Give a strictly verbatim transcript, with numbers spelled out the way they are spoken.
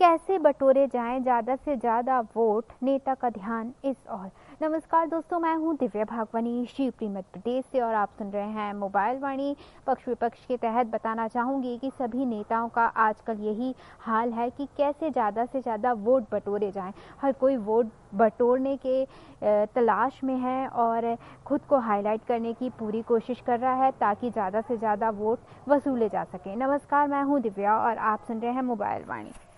कैसे बटोरे जाएं ज़्यादा से ज़्यादा वोट, नेता का ध्यान इस ओर। नमस्कार दोस्तों, मैं हूं दिव्या भागवानी शिवपुरी मध्य प्रदेश से और आप सुन रहे हैं मोबाइल वाणी। पक्ष विपक्ष के तहत बताना चाहूँगी कि सभी नेताओं का आजकल यही हाल है कि कैसे ज़्यादा से ज़्यादा वोट बटोरे जाएं। हर कोई वोट बटोरने के तलाश में है और खुद को हाईलाइट करने की पूरी कोशिश कर रहा है ताकि ज़्यादा से ज़्यादा वोट वसूले जा सकें। नमस्कार, मैं हूँ दिव्या और आप सुन रहे हैं मोबाइल वाणी।